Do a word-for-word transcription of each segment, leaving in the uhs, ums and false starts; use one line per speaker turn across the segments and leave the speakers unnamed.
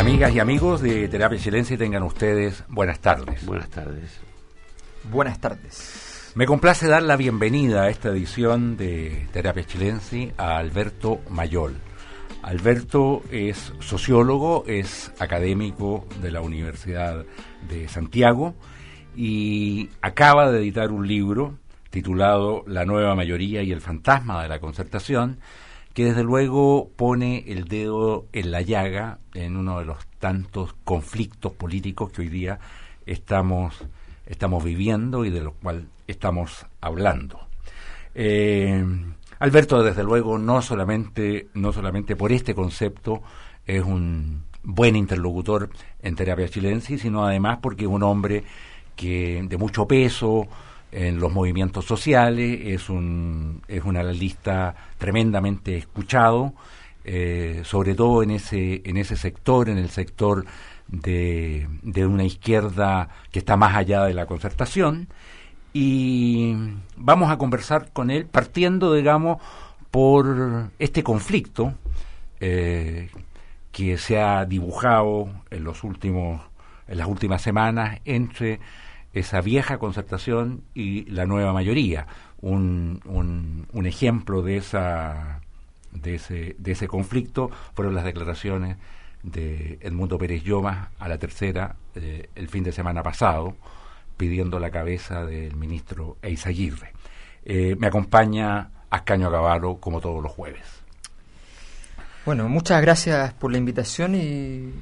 Amigas y amigos de Terapia Chilense, tengan ustedes buenas tardes.
Buenas tardes.
Buenas tardes.
Me complace dar la bienvenida a esta edición de Terapia Chilense a Alberto Mayol. Alberto es sociólogo, es académico de la Universidad de Santiago y acaba de editar un libro titulado La nueva mayoría y el fantasma de la concertación, que desde luego pone el dedo en la llaga en uno de los tantos conflictos políticos que hoy día estamos, estamos viviendo y de los cuales estamos hablando. Eh, Alberto, desde luego, no solamente, no solamente por este concepto es un buen interlocutor en Terapia Chilense, sino además porque es un hombre que de mucho peso en los movimientos sociales, es un es un analista tremendamente escuchado, eh, sobre todo en ese en ese sector, en el sector de, de una izquierda que está más allá de la concertación, y vamos a conversar con él partiendo, digamos, por este conflicto eh, que se ha dibujado en los últimos en las últimas semanas entre esa vieja concertación y la nueva mayoría. Un, un, un ejemplo de esa de ese de ese conflicto fueron las declaraciones de Edmundo Pérez Llomas a La Tercera eh, el fin de semana pasado, pidiendo la cabeza del ministro Eizaguirre. Eh, me acompaña Ascanio Acabaro como todos los jueves.
Bueno, muchas gracias por la invitación y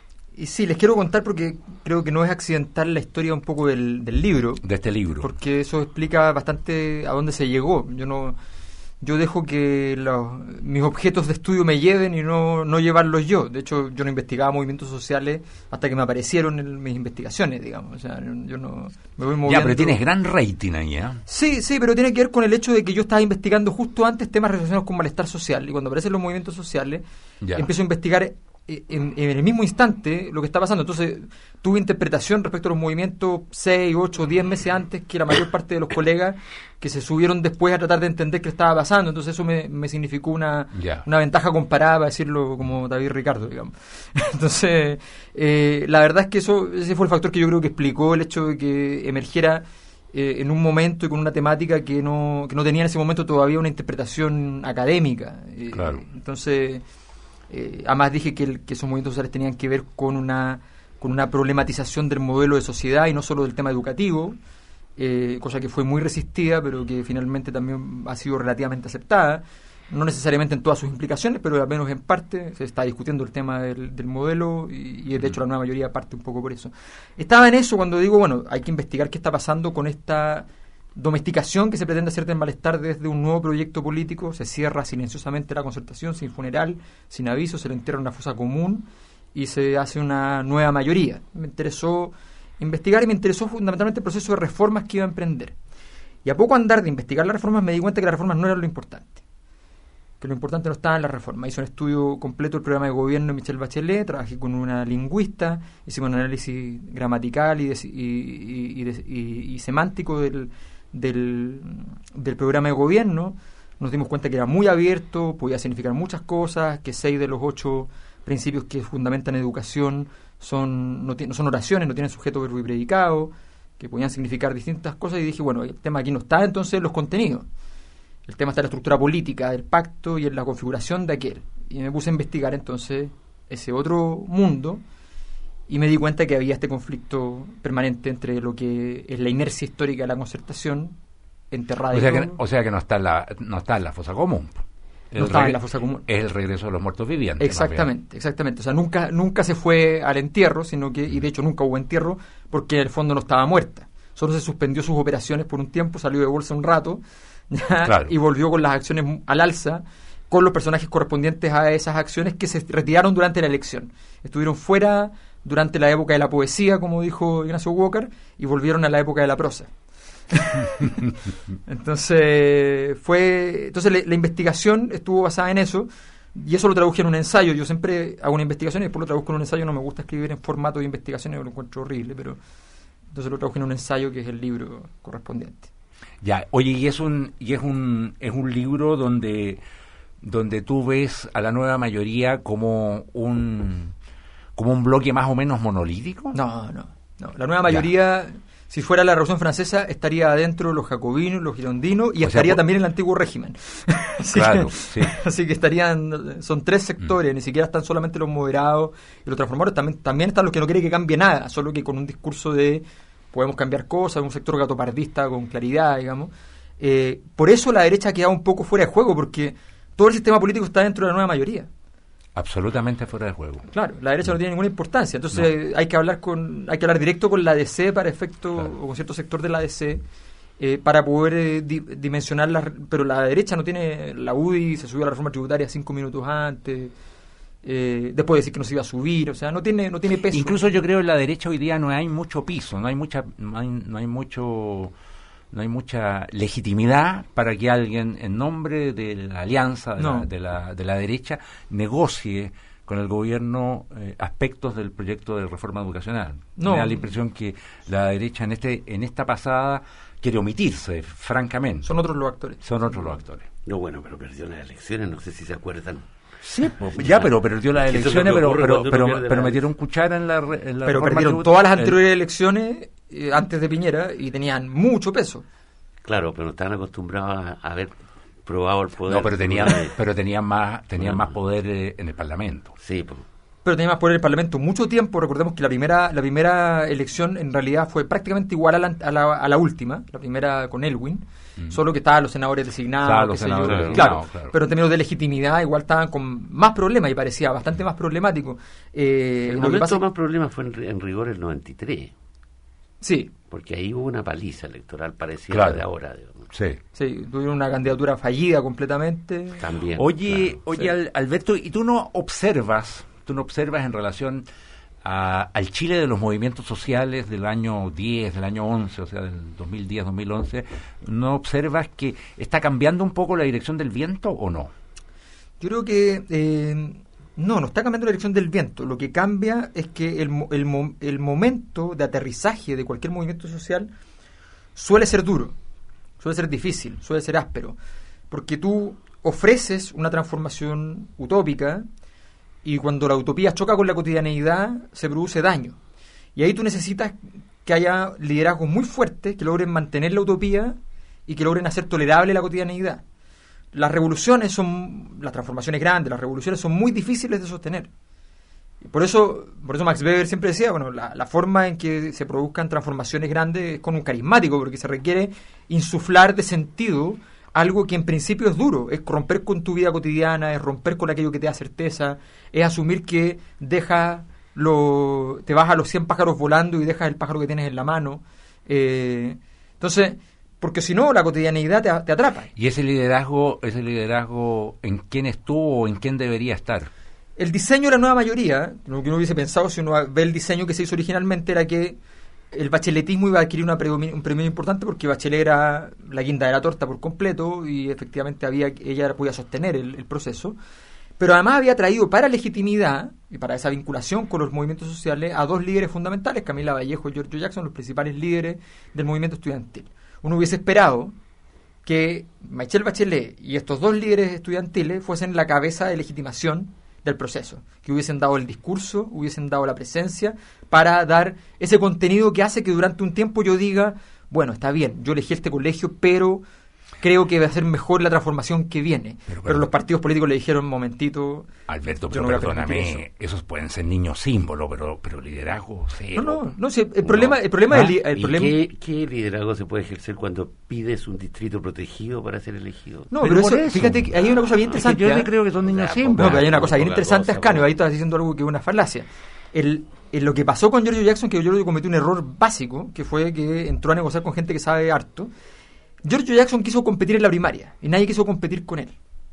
Y sí, les quiero contar porque creo que no es accidental la historia un poco del, del libro.
De este libro.
Porque eso explica bastante a dónde se llegó. Yo no yo dejo que los, mis objetos de estudio me lleven y no, no llevarlos yo. De hecho, yo no investigaba movimientos sociales hasta que me aparecieron en mis investigaciones, digamos. O sea, yo no me voy moviendo.
Ya, pero tienes gran rating ahí, ¿eh?
Sí, sí, pero tiene que ver con el hecho de que yo estaba investigando justo antes temas relacionados con malestar social. Y cuando aparecen los movimientos sociales, ya, empiezo a investigar En, en el mismo instante lo que está pasando. Entonces tuve interpretación respecto a los movimientos seis, ocho, diez meses antes que la mayor parte de los colegas que se subieron después a tratar de entender qué estaba pasando. Entonces eso me, me significó una, yeah. una ventaja comparada, para decirlo como David Ricardo, digamos. Entonces eh, la verdad es que eso ese fue el factor que yo creo que explicó el hecho de que emergiera eh, en un momento y con una temática que no, que no tenía en ese momento todavía una interpretación académica. Eh,
claro.
Entonces Eh, además dije que, el, que esos movimientos sociales tenían que ver con una con una problematización del modelo de sociedad y no solo del tema educativo, eh, cosa que fue muy resistida pero que finalmente también ha sido relativamente aceptada, no necesariamente en todas sus implicaciones, pero al menos en parte se está discutiendo el tema del, del modelo y, y de hecho la nueva mayoría parte un poco por eso. Estaba en eso cuando digo, bueno, hay que investigar qué está pasando con esta domesticación que se pretende hacer del malestar desde un nuevo proyecto político. Se cierra silenciosamente la concertación, sin funeral, sin aviso, se le entierra en una fosa común y se hace una nueva mayoría. Me interesó investigar y me interesó fundamentalmente el proceso de reformas que iba a emprender. Y a poco andar de investigar las reformas me di cuenta que las reformas no eran lo importante, que lo importante no estaba en las reformas. Hice un estudio completo del programa de gobierno de Michelle Bachelet, trabajé con una lingüista, hicimos un análisis gramatical y, de, y, y, y, de, y, y semántico del Del, del programa de gobierno. Nos dimos cuenta que era muy abierto, podía significar muchas cosas, que seis de los ocho principios que fundamentan educación son no, no son oraciones, no tienen sujeto, verbo y predicado, que podían significar distintas cosas, y dije, bueno, el tema aquí no está entonces en los contenidos, el tema está en la estructura política del pacto y en la configuración de aquel, y me puse a investigar entonces ese otro mundo y me di cuenta que había este conflicto permanente entre lo que es la inercia histórica de la concertación, enterrada.
O sea, que, o sea que no está en la, no está en la fosa común.
No estaba en la fosa común.
Es el regreso de los muertos vivientes.
Exactamente, exactamente. O sea, nunca nunca se fue al entierro, sino que, y de hecho nunca hubo entierro, porque en el fondo no estaba muerta. Solo se suspendió sus operaciones por un tiempo, salió de bolsa un rato, ¿ya? Claro. Y volvió con las acciones al alza, con los personajes correspondientes a esas acciones que se retiraron durante la elección. Estuvieron fuera durante la época de la poesía, como dijo Ignacio Walker, y volvieron a la época de la prosa. entonces fue entonces la, la investigación estuvo basada en eso, y eso lo traduje en un ensayo. Yo siempre hago una investigación y después lo traduzco en un ensayo. No me gusta escribir en formato de investigación, lo encuentro horrible, pero entonces lo traduje en un ensayo que es el libro correspondiente.
Ya, oye, y es un y es un es un libro donde donde tú ves a la nueva mayoría como un como un bloque más o menos monolítico.
No, no, no. La nueva mayoría, ya. Si fuera la Revolución Francesa, estaría adentro los jacobinos, los girondinos y o estaría sea, también en el antiguo régimen. así,
claro,
que,
sí.
así que estarían, son tres sectores, mm. ni siquiera están solamente los moderados y los transformadores, también, también están los que no quieren que cambie nada, solo que con un discurso de podemos cambiar cosas, un sector gatopardista con claridad, digamos. Eh, por eso la derecha ha quedado un poco fuera de juego, porque todo el sistema político está dentro de la nueva mayoría.
Absolutamente fuera de juego.
Claro, la derecha no, no tiene ninguna importancia, entonces no. hay que hablar con hay que hablar directo con la A D C para efecto, claro. o con cierto sector de la A D C eh, para poder eh, di, dimensionar la, pero la derecha no tiene, la U D I se subió a la reforma tributaria cinco minutos antes, eh, después de decir que no se iba a subir, o sea, no tiene no tiene peso.
Incluso yo creo que en la derecha hoy día no hay mucho piso, no hay mucha no hay, no hay mucho no hay mucha legitimidad para que alguien en nombre de la alianza de, no. la, de, la, de la derecha negocie con el gobierno eh, aspectos del proyecto de reforma educacional. No. Me da la impresión que la derecha en este en esta pasada quiere omitirse, francamente.
Son otros los actores.
Son otros los actores.
No, bueno, pero perdió las elecciones, no sé si se acuerdan.
Sí, pues, ya, pero perdió las elecciones, pero pero pero, pero metieron cuchara en la, en la
pero perdieron tributa, todas las anteriores el, elecciones eh, antes de Piñera y tenían mucho peso.
Claro, pero no estaban acostumbrados a haber probado el poder.
No, pero tenían pero tenían más tenían bueno. más poder eh, en el Parlamento.
Sí, pues.
Pero tenían más poder en el Parlamento mucho tiempo. Recordemos que la primera la primera elección en realidad fue prácticamente igual a la, a la, a la última, la primera con Elwin. Mm. Solo que estaban los senadores designados,
los senadores
yo,
designados
claro,
claro,
pero en términos de legitimidad igual estaban con más problemas y parecía bastante más problemático.
Eh, el momento pasa... más problemas fue en, en rigor el noventa y tres.
Sí.
Porque ahí hubo una paliza electoral parecida
claro.
a la de ahora. Digamos.
Sí.
Sí, tuvieron una candidatura fallida completamente.
También.
Oye,
claro,
oye
sí.
Alberto, ¿y tú no observas, tú no observas en relación a, al Chile de los movimientos sociales del año diez, del año once, o sea, del dos mil diez, dos mil once, ¿no observas que está cambiando un poco la dirección del viento o no?
Yo creo que eh, no, no está cambiando la dirección del viento. Lo que cambia es que el, el, el momento de aterrizaje de cualquier movimiento social suele ser duro, suele ser difícil, suele ser áspero, porque tú ofreces una transformación utópica y cuando la utopía choca con la cotidianeidad se produce daño. Y ahí tú necesitas que haya liderazgos muy fuertes que logren mantener la utopía y que logren hacer tolerable la cotidianeidad. Las revoluciones son, las transformaciones grandes, las revoluciones son muy difíciles de sostener. Por eso, por eso Max Weber siempre decía, bueno, la, la forma en que se produzcan transformaciones grandes es con un carismático, porque se requiere insuflar de sentido algo que en principio es duro, es romper con tu vida cotidiana, es romper con aquello que te da certeza, es asumir que deja lo, te vas a los cien pájaros volando y dejas el pájaro que tienes en la mano. Eh, entonces, porque si no, la cotidianeidad te, te atrapa.
¿Y ese liderazgo, ese liderazgo en quién estuvo o en quién debería estar?
El diseño de la nueva mayoría, lo que uno hubiese pensado si uno ve el diseño que se hizo originalmente era que el bacheletismo iba a adquirir una predomin- un premio importante porque Bachelet era la guinda de la torta por completo y efectivamente había ella podía sostener el, el proceso, pero además había traído para legitimidad y para esa vinculación con los movimientos sociales a dos líderes fundamentales, Camila Vallejo y Giorgio Jackson, los principales líderes del movimiento estudiantil. Uno hubiese esperado que Michelle Bachelet y estos dos líderes estudiantiles fuesen la cabeza de legitimación del proceso, que hubiesen dado el discurso, hubiesen dado la presencia para dar ese contenido que hace que durante un tiempo yo diga, bueno, está bien, yo elegí este colegio, pero creo que va a ser mejor la transformación que viene. Pero, pero, pero los partidos políticos le dijeron, momentito...
Alberto, pero no perdóname, eso. esos pueden ser niños símbolos, pero pero liderazgo cero.
No, no, no sé, el problema... El problema
¿Ah?
el, el
¿Y
problema...
qué, qué liderazgo se puede ejercer cuando pides un distrito protegido para ser elegido?
No, pero, pero eso, eso, fíjate que hay una cosa bien interesante.
Es que yo ¿eh? creo que son niños símbolos.
No, pero hay una cosa bien interesante, Ascanio, ahí estás diciendo algo que es una falacia. El... lo que pasó con Giorgio Jackson, que Giorgio cometió un error básico, que fue que entró a negociar con gente que sabe harto. Giorgio Jackson quiso competir en la primaria y nadie quiso competir con él.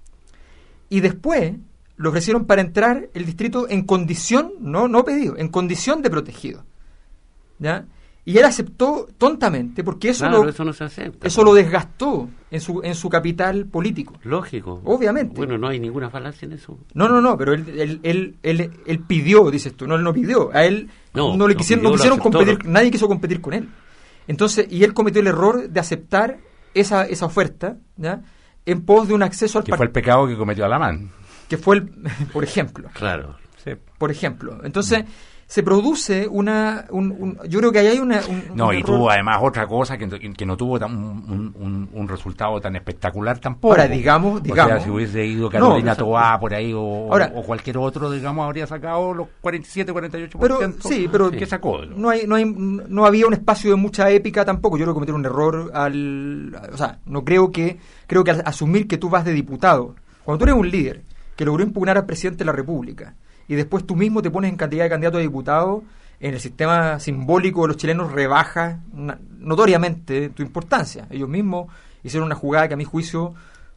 Y después le ofrecieron para entrar el distrito en condición, no no pedido, en condición de protegido. ¿Ya? Y él aceptó tontamente porque eso,
claro,
lo,
eso no se acepta.
Eso lo desgastó en su en su capital político.
Lógico.
Obviamente.
Bueno, no hay ninguna falacia en eso.
No, no, no, pero él él él, él, él pidió, dices tú, no, él no pidió. A él
no,
no le quisieron,
pidió,
no quisieron competir,
lo...
nadie quiso competir con él. Entonces, y él cometió el error de aceptar esa esa oferta, ¿ya? En pos de un acceso al
que par- fue el pecado que cometió Alamán.
Que fue el, por ejemplo.
Claro.
Sí.
Por ejemplo. Entonces, mm. se produce una... Un, un, yo creo que ahí hay una... Un,
no,
un
y
error.
tuvo además otra cosa que, que no tuvo tan, un, un, un resultado tan espectacular tampoco.
Ahora, digamos... digamos
o sea, si hubiese ido Carolina
no,
Toá por ahí o,
ahora,
o cualquier otro, digamos, habría sacado los cuarenta y siete, cuarenta y ocho por ciento.
Pero, sí, pero
que sacó.
No, hay, no, hay, no había un espacio de mucha épica tampoco. Yo creo que cometieron un error al... O sea, no creo que... Creo que al asumir que tú vas de diputado, cuando tú eres un líder que logró impugnar al presidente de la República y después tú mismo te pones en cantidad de candidato a diputado, en el sistema simbólico de los chilenos rebaja notoriamente tu importancia. Ellos mismos hicieron una jugada que a mi juicio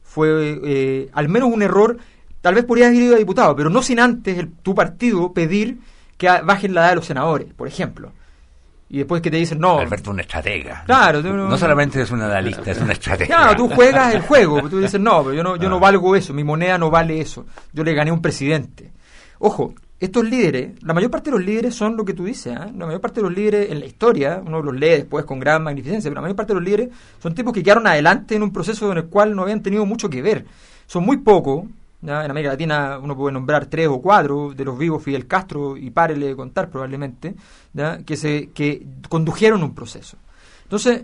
fue eh, al menos un error. Tal vez podrías haber ido a diputado, pero no sin antes el, tu partido pedir que bajen la edad de los senadores, por ejemplo. Y después que te dicen, no...
Alberto, una estratega.
Claro.
No, no solamente es un analista, es una estratega.
Claro, tú juegas el juego. Tú dices, no, pero yo no, yo no valgo eso. Mi moneda no vale eso. Yo le gané a un presidente. Ojo, estos líderes, la mayor parte de los líderes son lo que tú dices. ¿eh? La mayor parte de los líderes en la historia, uno los lee después con gran magnificencia, pero la mayor parte de los líderes son tipos que quedaron adelante en un proceso en el cual no habían tenido mucho que ver. Son muy pocos. ¿Ya? En América Latina uno puede nombrar tres o cuatro de los vivos, Fidel Castro y párele de contar probablemente, ¿ya? que se que condujeron un proceso. Entonces,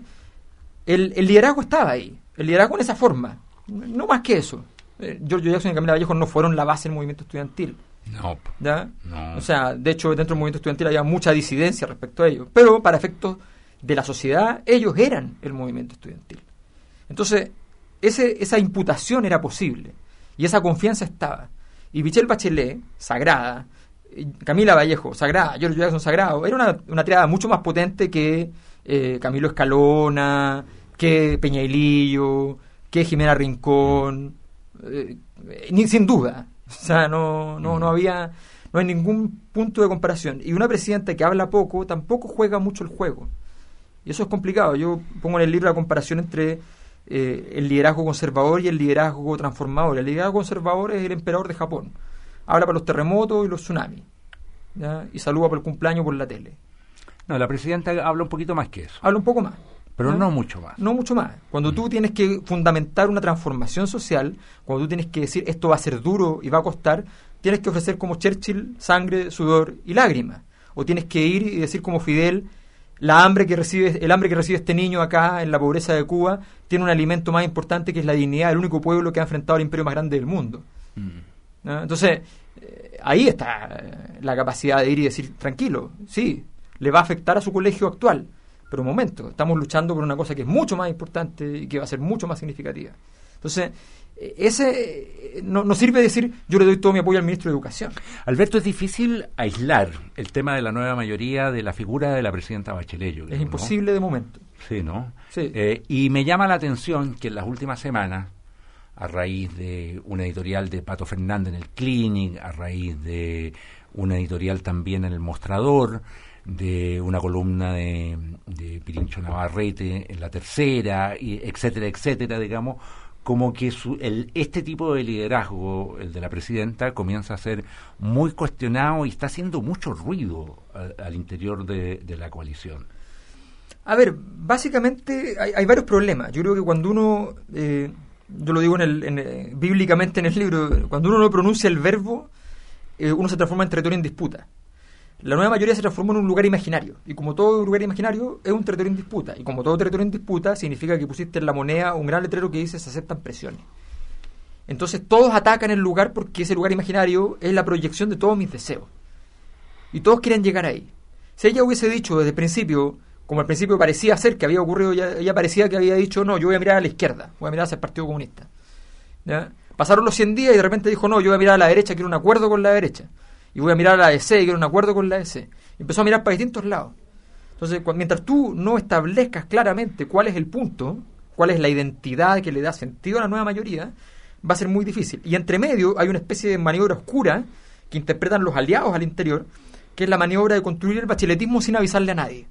el, el liderazgo estaba ahí, el liderazgo en esa forma, no más que eso. Eh, Giorgio Jackson y Camila Vallejo no fueron la base del movimiento estudiantil.
No,
¿ya?
no.
O sea, de hecho, dentro del movimiento estudiantil había mucha disidencia respecto a ellos, pero para efectos de la sociedad, ellos eran el movimiento estudiantil. Entonces, ese, esa imputación era posible. Y esa confianza estaba. Y Michelle Bachelet, sagrada, Camila Vallejo, sagrada, Giorgio Jackson, sagrado, era una, una triada mucho más potente que eh, Camilo Escalona, que Peñailillo, que Jimena Rincón, eh, ni, sin duda. O sea, no, no, no había, no hay ningún punto de comparación. Y una presidenta que habla poco, tampoco juega mucho el juego. Y eso es complicado. Yo pongo en el libro la comparación entre Eh, el liderazgo conservador y el liderazgo transformador. El liderazgo conservador es el emperador de Japón. Habla para los terremotos y los tsunamis, ¿ya? Y saluda por el cumpleaños por la tele.
No, la presidenta habla un poquito más que eso.
Habla un poco más.
Pero
¿ya?
no mucho más.
No mucho más. Cuando mm. tú tienes que fundamentar una transformación social, cuando tú tienes que decir esto va a ser duro y va a costar, tienes que ofrecer como Churchill sangre, sudor y lágrimas. O tienes que ir y decir como Fidel, la hambre que recibe, el hambre que recibe este niño acá en la pobreza de Cuba tiene un alimento más importante que es la dignidad del único pueblo que ha enfrentado al imperio más grande del mundo. Mm. ¿no? Entonces, eh, ahí está eh, la capacidad de ir y decir, tranquilo, sí, le va a afectar a su colegio actual, pero un momento, estamos luchando por una cosa que es mucho más importante y que va a ser mucho más significativa. Entonces, ese no, no sirve decir yo le doy todo mi apoyo al ministro de Educación.
Alberto, es difícil aislar el tema de la nueva mayoría de la figura de la presidenta Bachelet. Yo creo,
es imposible, ¿no? De momento.
Sí, ¿no?
Sí.
Eh, y me llama la atención que en las últimas semanas, a raíz de una editorial de Pato Fernández en el Clinic, a raíz de una editorial también en El Mostrador, de una columna de, de Pirincho Navarrete en La Tercera, y etcétera, etcétera, digamos, como que su, el, este tipo de liderazgo, el de la presidenta, comienza a ser muy cuestionado y está haciendo mucho ruido al, al interior de, de la coalición.
A ver, básicamente hay, hay varios problemas. Yo creo que cuando uno, eh, yo lo digo en el, en el, bíblicamente en el libro, cuando uno no pronuncia el verbo, eh, uno se transforma en territorio en disputa. La nueva mayoría se transformó en un lugar imaginario, y como todo lugar imaginario es un territorio en disputa, y como todo territorio en disputa significa que pusiste en la moneda un gran letrero que dice se aceptan presiones. Entonces todos atacan el lugar porque ese lugar imaginario es la proyección de todos mis deseos, y todos quieren llegar ahí. Si ella hubiese dicho desde el principio, como al principio parecía ser que había ocurrido, ya, ella parecía que había dicho, no, yo voy a mirar a la izquierda, voy a mirar hacia el Partido Comunista, ¿ya? Pasaron los cien días y de repente dijo, no, yo voy a mirar a la derecha, quiero un acuerdo con la derecha. Y voy a mirar a la A D C y quiero un acuerdo con la A D C. Y empezó a mirar para distintos lados. Entonces, cu- mientras tú no establezcas claramente cuál es el punto, cuál es la identidad que le da sentido a la nueva mayoría, va a ser muy difícil. Y entre medio hay una especie de maniobra oscura que interpretan los aliados al interior, que es la maniobra de construir el bacheletismo sin avisarle a nadie.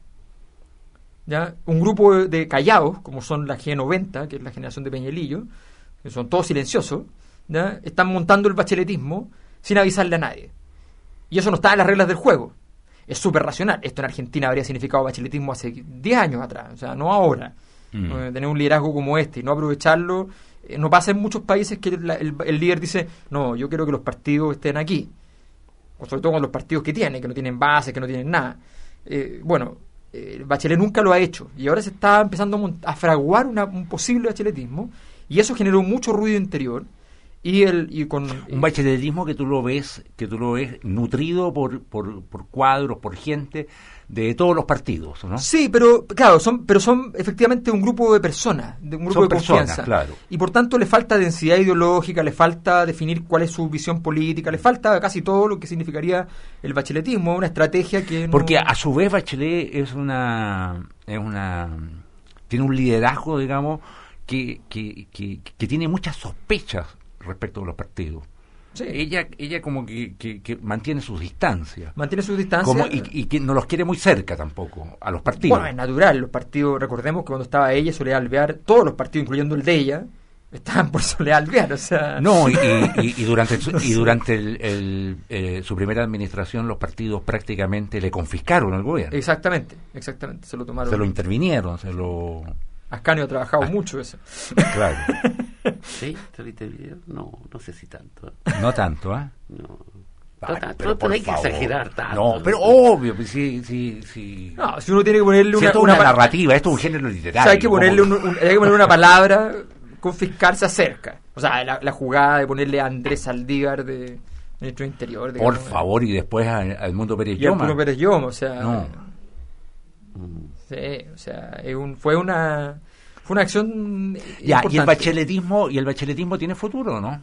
¿Ya? Un grupo de, de callados, como son la G noventa, que es la generación de Peñailillo, que son todos silenciosos, ¿ya? Están montando el bacheletismo sin avisarle a nadie. Y eso no está en las reglas del juego. Es súper racional. Esto en Argentina habría significado bacheletismo hace diez años atrás, o sea, no ahora. Mm. Eh, tener un liderazgo como este y no aprovecharlo, eh, no pasa en muchos países que la, el, el líder dice, no, yo quiero que los partidos estén aquí. sobre todo con los partidos que tiene, que no tienen base, que no tienen nada. Eh, bueno, eh, Bachelet nunca lo ha hecho, y ahora se está empezando a, mont- a fraguar una, un posible bacheletismo, y eso generó mucho ruido interior. Y el y con
Un bacheletismo que tú lo ves, que tú lo ves nutrido por, por, por cuadros, por gente de todos los partidos, ¿no?
Sí, pero claro, son pero son efectivamente un grupo de personas, de un grupo
Son
de
personas,
confianza.
claro.
Y por tanto le falta densidad ideológica, le falta definir cuál es su visión política, le falta casi todo lo que significaría el bacheletismo, una estrategia que no...
Porque a su vez Bachelet es una es una tiene un liderazgo, digamos, que que, que, que tiene muchas sospechas respecto de los partidos.
Sí.
Ella ella como que, que, que mantiene sus distancias.
Mantiene sus distancias.
Como, y, y que no los quiere muy cerca tampoco, a los partidos.
Bueno, es natural, los partidos, recordemos que cuando estaba ella, Soledad Alvear, todos los partidos, incluyendo el de ella, estaban por Soledad Alvear, o sea...
No, y, y, y durante, su, y durante el, el, eh, su primera administración los partidos prácticamente le confiscaron al gobierno.
Exactamente, exactamente, se lo tomaron.
Se lo intervinieron, se lo...
Ascanio ha trabajado
Ah.
mucho eso.
Claro.
¿Sí? ¿Te video? No, no sé si tanto.
No tanto, ¿eh?
No.
Vale,
no,
pero
no
por
hay que
favor.
exagerar tanto.
No, pero obvio, pues sí, sí, sí.
No, si uno tiene que ponerle
Si
una,
esto es una,
pa-
narrativa, esto es un género
o
literario.
sea, hay que ponerle,
como-
un, un- hay que ponerle una palabra, confiscar se acerca. O sea, la, la jugada de ponerle a Andrés Saldívar de Ministro Interior.
Por
digamos,
favor, y después a, a Edmundo Pérez
y
Lloma.
Arturo Pérez Lloma, o sea...
No.
Sí, o sea, es un, fue una... Fue una acción
Ya,
importante.
y el bacheletismo, y el bacheletismo tiene futuro, ¿no?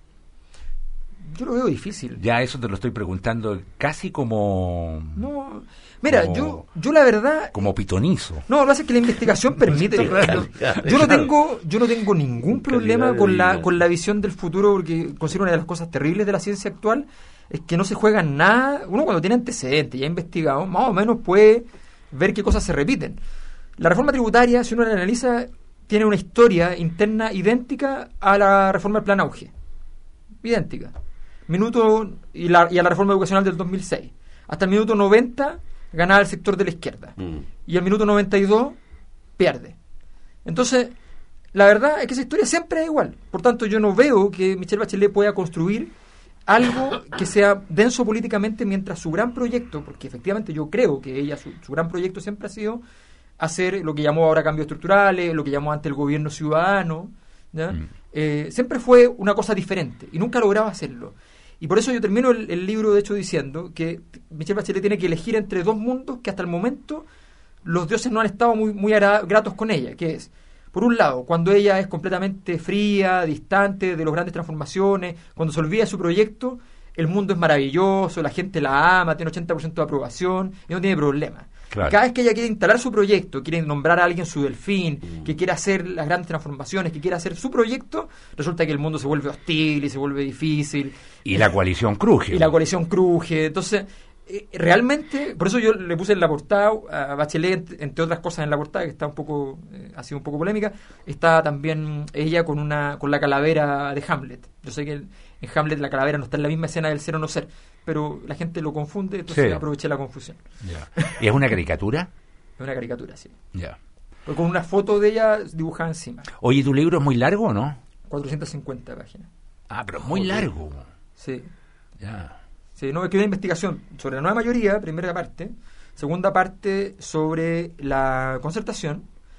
Yo lo veo difícil.
Ya eso te lo estoy preguntando casi como
No, mira,
Como-
yo yo la verdad...
como pitonizo.
No, lo que pasa es que la investigación permite...
Claro,
Yo no
claro.
tengo yo no tengo ningún problema
Calidad de
con la
vida.
con la visión del futuro, porque considero una de las cosas terribles de la ciencia actual es que no se juega nada. Uno cuando tiene antecedentes y ha investigado, más o menos puede ver qué cosas se repiten. La reforma tributaria, si uno la analiza, tiene una historia interna idéntica a la reforma del Plan Auge. Idéntica. Minuto y, la, y a la reforma educacional del dos mil seis. Hasta el minuto noventa ganaba el sector de la izquierda.
Mm.
Y al minuto noventa y dos pierde. Entonces, la verdad es que esa historia siempre es igual. Por tanto, yo no veo que Michelle Bachelet pueda construir algo que sea denso políticamente mientras su gran proyecto, porque efectivamente yo creo que ella, su, su gran proyecto siempre ha sido hacer lo que llamó ahora cambios estructurales, lo que llamó antes el gobierno ciudadano, ¿ya?
Mm.
Eh, siempre fue una cosa diferente y nunca lograba hacerlo. Y por eso yo termino el, el libro, de hecho, diciendo que Michelle Bachelet tiene que elegir entre dos mundos que hasta el momento los dioses no han estado muy, muy ara- gratos con ella, que es, por un lado, cuando ella es completamente fría, distante de las grandes transformaciones, cuando se olvida de su proyecto, el mundo es maravilloso, la gente la ama, tiene ochenta por ciento de aprobación y no tiene problema.
Claro.
Cada vez que ella quiere instalar su proyecto, quiere nombrar a alguien su delfín, que quiere hacer las grandes transformaciones, que quiere hacer su proyecto, resulta que el mundo se vuelve hostil y se vuelve difícil.
Y la coalición cruje.
Y la coalición cruje. Entonces, eh, realmente, por eso yo le puse en la portada a Bachelet, ent- entre otras cosas en la portada, que está un poco, eh, ha sido un poco polémica, está también ella con una con la calavera de Hamlet. Yo sé que en Hamlet la calavera no está en la misma escena del ser o no ser, pero la gente lo confunde, entonces
Sí.
aproveché la confusión.
Ya. ¿Y es una caricatura?
Es una caricatura, sí.
Ya.
Pero con una foto de ella dibujada encima.
Oye, ¿tu libro es muy largo o no?
cuatrocientas cincuenta páginas.
Ah, pero es muy
Joder.
largo.
Sí.
Ya.
Sí, no, es que una investigación sobre la nueva mayoría, primera parte, segunda parte sobre la concertación,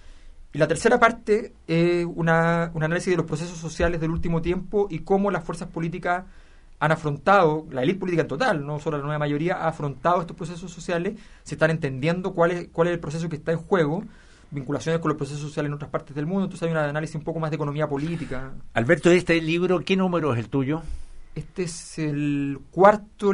y la tercera parte es una, un análisis de los procesos sociales del último tiempo y cómo las fuerzas políticas han afrontado, la élite política en total, no solo la nueva mayoría, ha afrontado estos procesos sociales, se están entendiendo cuál es, cuál es el proceso que está en juego, vinculaciones con los procesos sociales en otras partes del mundo, entonces hay un análisis un poco más de economía política.
Alberto, este libro, ¿qué número es el tuyo?
Este es el cuarto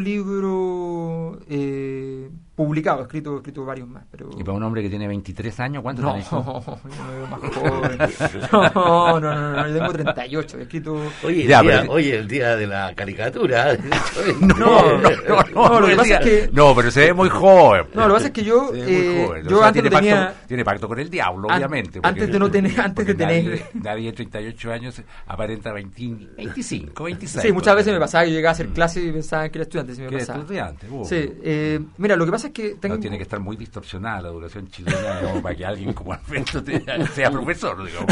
libro eh, publicado, escrito escrito varios más. Pero...
Y para un hombre que tiene veintitrés años, ¿cuánto
No,
tenés tú?
yo me veo más joven. No, no, no, no, yo tengo treinta y ocho, he escrito...
Oye, el
Ya,
día,
pero-
oye, el día de la caricatura.
No, no, no, no,
No, lo que
no,
pasa es que-
no, pero se ve muy joven.
No, lo que pasa es que yo,
Se ve muy
eh,
joven. O
yo
sea,
antes
tiene
no tenía...
pacto, tiene pacto con el diablo,
An-
obviamente.
antes de no tener- antes de
porque
tener-
Nadie, nadie de treinta y ocho años aparenta veinte, veinticinco, veintiséis.
Sí, muchas veces me
todavía.
pasaba que yo llegaba a hacer clases y pensaba que era estudiante. Sí, me
Que eres
pasaba.
estudiante, vos.
Sí, eh, mira, lo que pasa pasa es que tengo...
No, tiene que estar muy distorsionada la duración chilena, digamos, para que alguien como Alberto te- sea profesor, digamos.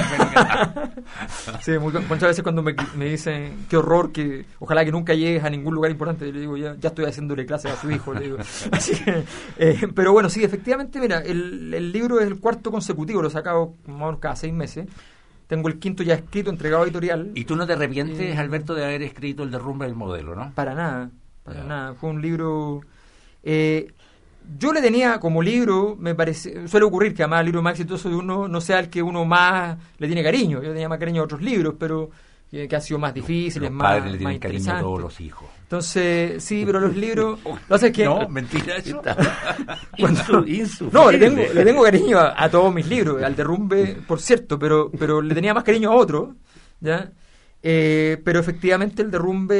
Sí, muy- muchas veces cuando me, me dicen qué horror, que ojalá que nunca llegues a ningún lugar importante, yo le digo, ya, ya estoy haciéndole clases a su hijo, le digo. Así que, eh, pero bueno, sí, efectivamente, mira, el, el libro es el cuarto consecutivo, lo he sacado más o menos cada seis meses. Tengo el quinto ya escrito, entregado a editorial.
Y tú no te arrepientes,
Eh,
Alberto, de haber escrito El derrumbe del modelo, ¿no?
Para nada, para
Ya.
nada. Fue un libro... Eh, yo le tenía como libro, me parece, suele ocurrir que además el libro más exitoso de uno no sea el que uno más le tiene cariño. Yo tenía más cariño a otros libros, pero eh, que han sido más difíciles,
Los
más,
padres le
más
tienen cariño a
interesantes.
todos los hijos.
Entonces, sí, pero los libros... Lo que pasa es que...
No, mentira eso.
Insu, insu,
No, le tengo,
fíjate.
le tengo cariño a, a todos mis libros, al derrumbe, por cierto, pero, pero le tenía más cariño a otro, ¿ya? Eh, pero efectivamente el derrumbe...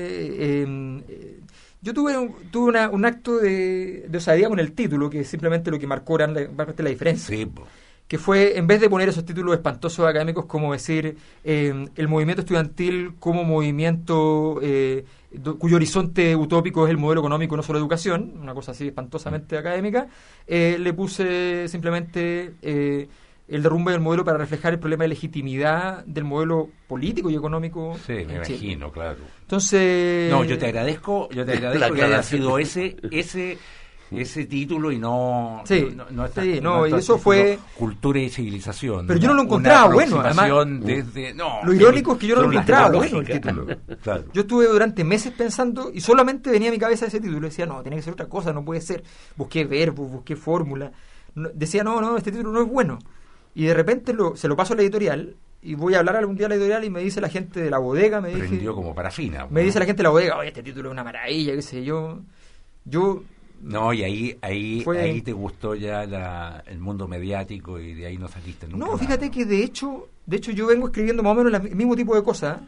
eh, eh, yo tuve, un- tuve una- un acto de, de osadía con el título, que es simplemente lo que marcó gran, la, bastante la diferencia.
Sí, po.
Que fue, en vez de poner esos títulos espantosos académicos como decir eh, el movimiento estudiantil como movimiento eh, do- cuyo horizonte utópico es el modelo económico, no solo educación, una cosa así espantosamente académica, eh, le puse simplemente eh, el derrumbe del modelo para reflejar el problema de legitimidad del modelo político y económico.
Sí, me
en Chile.
imagino, claro.
Entonces...
No, yo te agradezco, yo te
La
agradezco que haya
aclaración.
sido ese, ese, ese título y no,
Sí,
no, no esta-
sí, no, y
esta
eso
título
fue-
Cultura y civilización.
Pero yo no
Una-
lo encontraba
una
bueno,
aproximación
además-
desde, no,
Lo irónico es que yo no lo
son las
encontraba bueno el
lógicas.
título.
Claro.
Yo estuve durante meses pensando y solamente venía a mi cabeza ese título. Decía, no, tiene que ser otra cosa, no puede ser. Busqué verbos, busqué fórmula. No- decía, no, no, este título no es bueno. Y de repente lo, se lo paso a la editorial y voy a hablar algún día a la editorial y me dice la gente de la bodega, me dice,
Prendió como parafina.
me
¿no?
dice la gente de la bodega, oye, este título es una maravilla, qué sé yo. Yo,
No, y ahí, ahí,
Fue-
ahí te gustó ya la, el mundo mediático y de ahí no saliste nunca.
no,
más.
fíjate que de hecho, de hecho yo vengo escribiendo más o menos la- el mismo tipo de cosas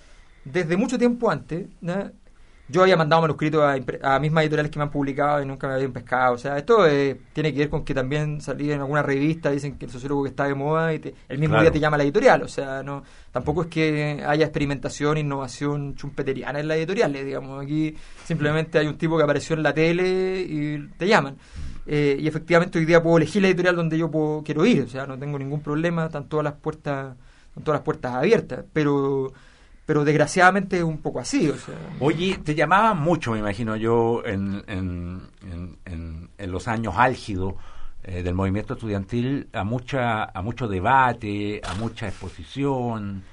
desde mucho tiempo antes, ¿no? Yo había mandado manuscritos a, impre- a mismas editoriales que me han publicado y nunca me habían pescado. O sea, esto eh, tiene que ver con que también salí en alguna revista, dicen que el sociólogo que está de moda y te- el mismo
Claro.
día te llama la editorial. O sea, no tampoco es que haya experimentación, innovación chumpeteriana en la editorial. Digamos, aquí simplemente hay un tipo que apareció en la tele y te llaman. Eh, y efectivamente hoy día puedo elegir la editorial donde yo puedo, quiero ir. O sea, no tengo ningún problema, están todas las puertas, están todas las puertas abiertas. Pero... pero desgraciadamente es un poco así, o sea...
Oye, te llamaban mucho, me imagino yo, en, en, en, en- en los años álgidos eh, del movimiento estudiantil, a mucha a mucho debate, a mucha exposición.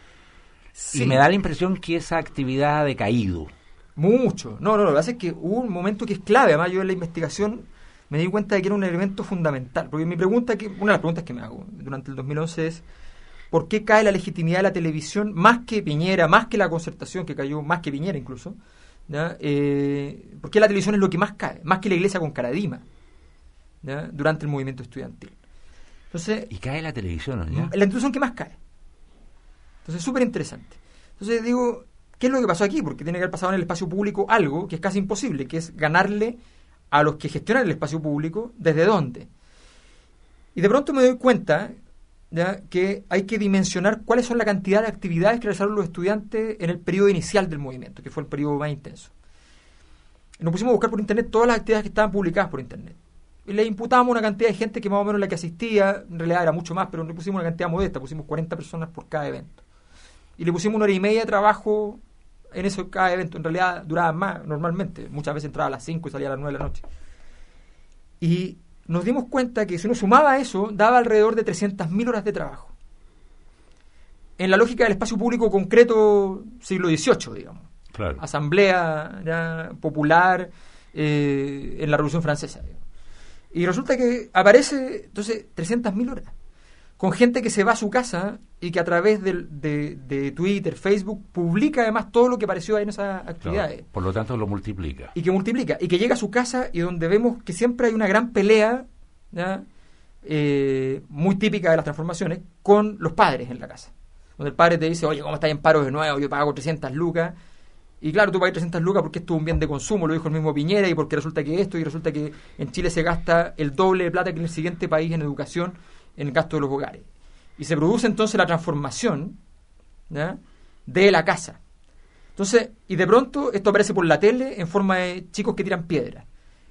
Sí,
Y me da la impresión que esa actividad ha decaído.
mucho. No, no, lo que pasa es que hubo un momento que es clave, además yo en la investigación me di cuenta de que era un elemento fundamental, porque mi pregunta, que una de las preguntas que me hago durante el dos mil once es ¿por qué cae la legitimidad de la televisión más que Piñera, más que la Concertación, que cayó más que Piñera incluso? ¿Ya? Eh, ¿Por qué la televisión es lo que más cae? Más que la iglesia con Caradima, ¿ya? Durante el movimiento estudiantil. Entonces,
Y cae la televisión, ¿no? ¿Ya?
la institución que más cae. Entonces, súper interesante. Entonces, digo, ¿qué es lo que pasó aquí? Porque tiene que haber pasado en el espacio público algo que es casi imposible, que es ganarle a los que gestionan el espacio público, ¿desde dónde? Y de pronto me doy cuenta, ¿ya?, que hay que dimensionar cuáles son la cantidad de actividades que realizaron los estudiantes en el periodo inicial del movimiento, que fue el periodo más intenso. Nos pusimos a buscar por internet todas las actividades que estaban publicadas por internet. Y le imputamos una cantidad de gente que más o menos la que asistía, en realidad era mucho más, pero le pusimos una cantidad modesta, pusimos cuarenta personas por cada evento. Y le pusimos una hora y media de trabajo en eso cada evento. En realidad duraba más normalmente, muchas veces entraba a las cinco y salía a las nueve de la noche. Y nos dimos cuenta que si uno sumaba eso, daba alrededor de trescientas mil horas de trabajo. En la lógica del espacio público concreto siglo dieciocho, digamos.
Claro.
Asamblea ya, popular eh, en la Revolución Francesa. Digamos. Y resulta que aparece, entonces, trescientas mil horas. Con gente que se va a su casa y que a través del- de, de Twitter, Facebook, publica además todo lo que apareció ahí en esas actividades.
Claro. Por lo tanto, lo multiplica.
Y que multiplica, y que llega a su casa y donde vemos que siempre hay una gran pelea, ¿ya?, eh, muy típica de las transformaciones, con los padres en la casa. Donde el padre te dice, oye, ¿cómo estás en paro de nuevo? Yo pago trescientas lucas. Y claro, tú pagas trescientas lucas porque esto es un bien de consumo, lo dijo el mismo Piñera, y porque resulta que esto, y resulta que en Chile se gasta el doble de plata que en el siguiente país en educación, en el gasto de los hogares. Y se produce entonces la transformación, ¿ya?, de la casa. Entonces, y de pronto esto aparece por la tele en forma de chicos que tiran piedras.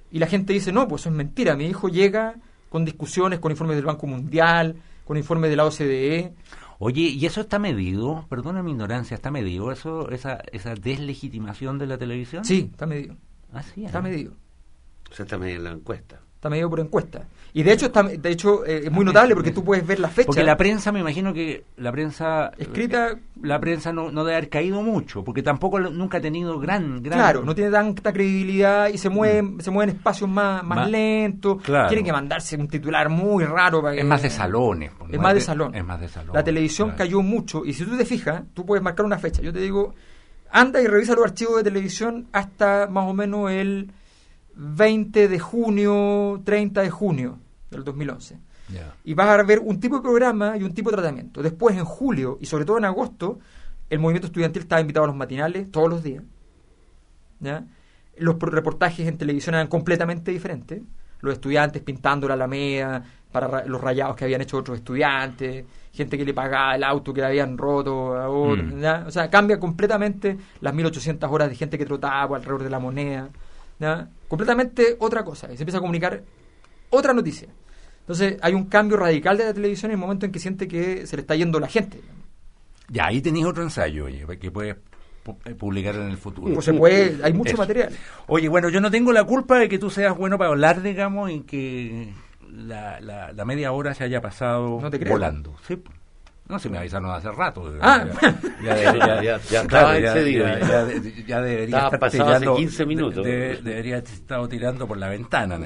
Y la gente dice, no, pues eso es mentira. Mi hijo llega con discusiones, con informes del Banco Mundial, con informes de la O C D E.
Oye, ¿y eso está medido? Perdona mi ignorancia, ¿está medido eso, esa, esa deslegitimación de la televisión?
Sí, está medido.
Ah, sí,
Está
¿eh?
medido.
O sea, está medio en la encuesta.
Está medido por encuesta. Y de hecho está, de hecho eh, es muy notable porque tú puedes ver la fecha.
Porque la prensa, me imagino que la prensa
escrita,
eh, la prensa no, no debe haber caído mucho, porque tampoco nunca ha tenido gran, gran...
Claro, no tiene tanta credibilidad y se mueven, mm. se mueven espacios más, más Ma, lentos.
Claro.
Tienen que mandarse un titular muy raro para que...
Es más de salones.
Es no más de, de salón.
Es más de salón.
La televisión claro. cayó mucho y si tú te fijas, tú puedes marcar una fecha. Yo te digo, anda y revisa los archivos de televisión hasta más o menos el veinte de junio, treinta de junio del dos mil once. Yeah. Y vas a ver un tipo de programa y un tipo de tratamiento. Después, en julio y sobre todo en agosto, el movimiento estudiantil estaba invitado a los matinales todos los días. ¿Ya? Los reportajes en televisión eran completamente diferentes. Los estudiantes pintando la Alameda para los rayados que habían hecho otros estudiantes, gente que le pagaba el auto que le habían roto a otros. Mm. O sea, cambia completamente las mil ochocientas horas de gente que trotaba alrededor de la Moneda. ¿Ya? Completamente otra cosa. Y se empieza a comunicar otra noticia. Entonces hay un cambio radical de la televisión en el momento en que siente que se le está yendo la gente.
Ya, ahí tenéis otro ensayo, oye, que puedes publicar en el futuro.
Pues se puede, hay mucho
Eso.
material.
Oye, bueno, yo no tengo la culpa de que tú seas bueno para hablar, digamos, y que la, la, la media hora se haya pasado
no te creo.
volando. Sí. No, si me avisaron hace rato.
Ah,
ya, ya, ya, ya, ya, claro, ya, ya, ya, ya, ya debería
Estaba
estar
pasado
tirando,
hace quince minutos.
De, de, debería haber estado tirando por la ventana.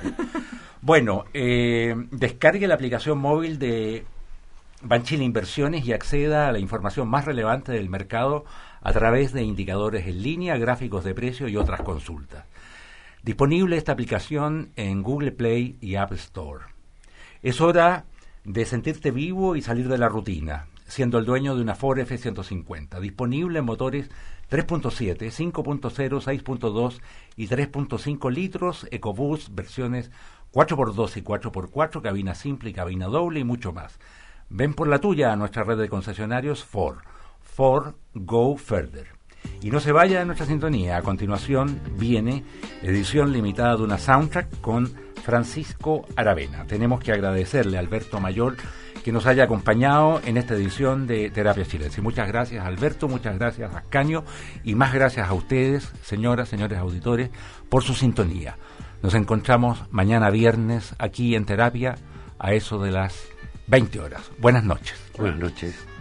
Bueno, eh, descargue la aplicación móvil de Banchile Inversiones y acceda a la información más relevante del mercado a través de indicadores en línea, gráficos de precio y otras consultas. Disponible esta aplicación en Google Play y App Store. Es hora de sentirte vivo y salir de la rutina, siendo el dueño de una Ford F ciento cincuenta, disponible en motores tres punto siete, cinco punto cero, seis punto dos y tres punto cinco litros, EcoBoost, versiones cuatro por dos y cuatro por cuatro, cabina simple y cabina doble y mucho más. Ven por la tuya a nuestra red de concesionarios Ford. Ford Go Further. Y no se vaya de nuestra sintonía. A continuación viene edición limitada de una soundtrack con Francisco Aravena. Tenemos que agradecerle a Alberto Mayor que nos haya acompañado en esta edición de Terapia Chilense. Muchas gracias, Alberto, muchas gracias, Ascanio, y más gracias a ustedes, señoras, señores auditores, por su sintonía. Nos encontramos mañana viernes aquí en Terapia a eso de las veinte horas. Buenas noches.
Buenas noches.